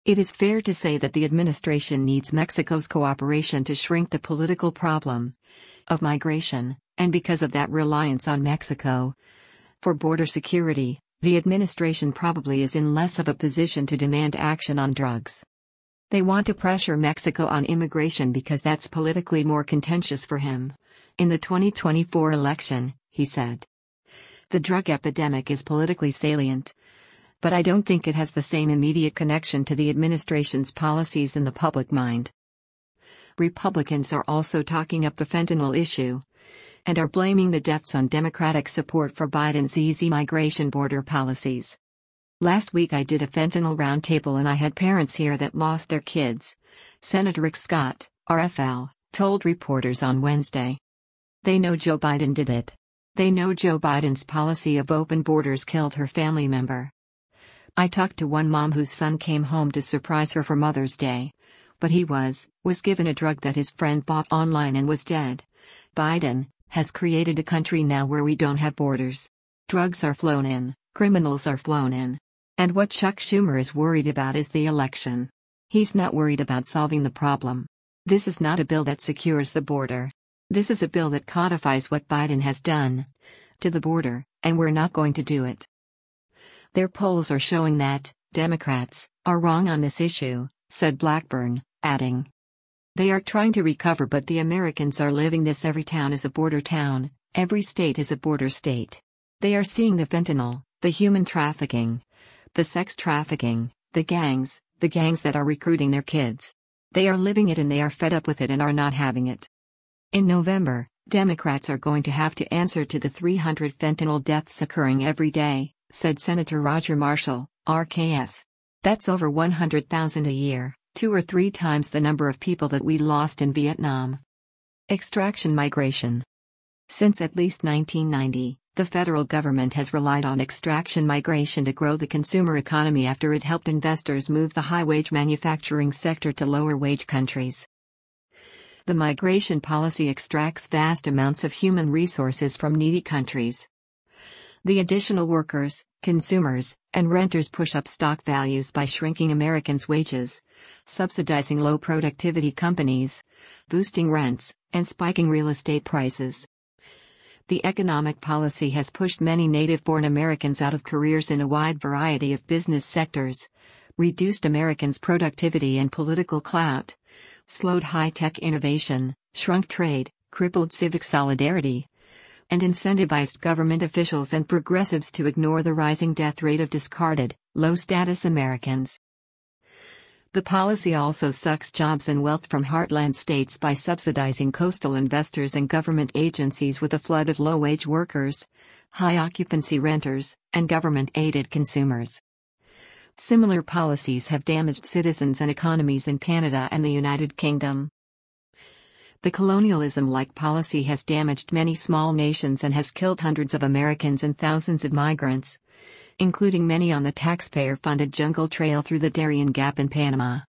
It is fair to say that the administration needs Mexico's cooperation to shrink the political problem of migration, and because of that reliance on Mexico for border security, the administration probably is in less of a position to demand action on drugs. They want to pressure Mexico on immigration because that's politically more contentious for him. In the 2024 election, he said, "The drug epidemic is politically salient, but I don't think it has the same immediate connection to the administration's policies in the public mind." Republicans are also talking up the fentanyl issue and are blaming the deaths on Democratic support for Biden's easy migration border policies. "Last week I did a fentanyl roundtable and I had parents here that lost their kids," Senator Rick Scott, RFL, told reporters on Wednesday. "They know Joe Biden did it. They know Joe Biden's policy of open borders killed her family member. I talked to one mom whose son came home to surprise her for Mother's Day, but he was given a drug that his friend bought online and was dead. Biden has created a country now where we don't have borders. Drugs are flown in, criminals are flown in. And what Chuck Schumer is worried about is the election. He's not worried about solving the problem. This is not a bill that secures the border. This is a bill that codifies what Biden has done to the border, and we're not going to do it." Their polls are showing that Democrats are wrong on this issue, said Blackburn, adding, "They are trying to recover, but the Americans are living this. Every town is a border town, every state is a border state. They are seeing the fentanyl, the human trafficking, the sex trafficking, the gangs that are recruiting their kids. They are living it and they are fed up with it and are not having it." In November, Democrats are going to have to answer to the 300 fentanyl deaths occurring every day, said Senator Roger Marshall, RKS. "That's over 100,000 a year, 2 or 3 times the number of people that we lost in Vietnam." Extraction migration. Since at least 1990, the federal government has relied on extraction migration to grow the consumer economy after it helped investors move the high-wage manufacturing sector to lower-wage countries. The migration policy extracts vast amounts of human resources from needy countries. The additional workers, consumers, and renters push up stock values by shrinking Americans' wages, subsidizing low-productivity companies, boosting rents, and spiking real estate prices. The economic policy has pushed many native-born Americans out of careers in a wide variety of business sectors, reduced Americans' productivity and political clout, slowed high-tech innovation, shrunk trade, crippled civic solidarity, and incentivized government officials and progressives to ignore the rising death rate of discarded, low-status Americans. The policy also sucks jobs and wealth from heartland states by subsidizing coastal investors and government agencies with a flood of low-wage workers, high-occupancy renters, and government-aided consumers. Similar policies have damaged citizens and economies in Canada and the United Kingdom. The colonialism-like policy has damaged many small nations and has killed hundreds of Americans and thousands of migrants, including many on the taxpayer-funded Jungle Trail through the Darien Gap in Panama.